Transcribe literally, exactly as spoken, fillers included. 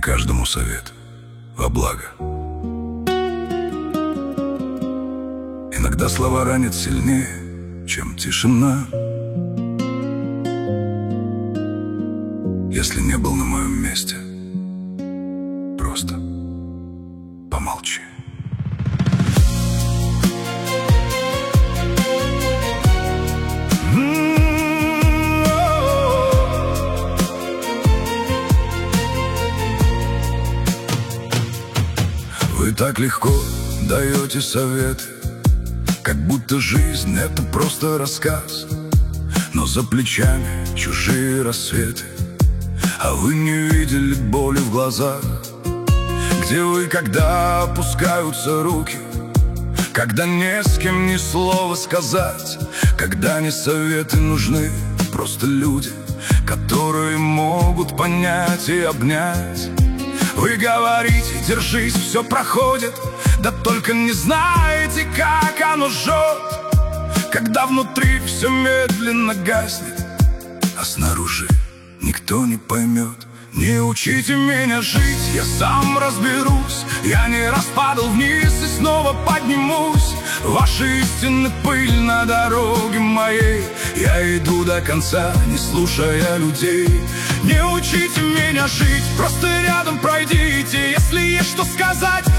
каждому совет во благо. Иногда слова ранят сильнее, чем тишина. Если не был на моем месте, просто помолчи. Вы так легко даете советы, как будто жизнь — это просто рассказ. Но за плечами чужие рассветы, а вы не видели боли в глазах. Где вы, когда опускаются руки, когда не с кем ни слова сказать, когда не советы нужны, просто люди, которые могут понять и обнять. Вы говорите: держись, все проходит, да только не знаете, как оно жжет, когда внутри все медленно гаснет, а снаружи никто не поймет. Не учите меня жить, я сам разберусь. Я не раз падал вниз и снова поднимусь. Ваши истины — пыль на дороге моей. Я иду до конца, не слушая людей. Не учите меня жить, просто рядом пройдите. Если есть что сказать,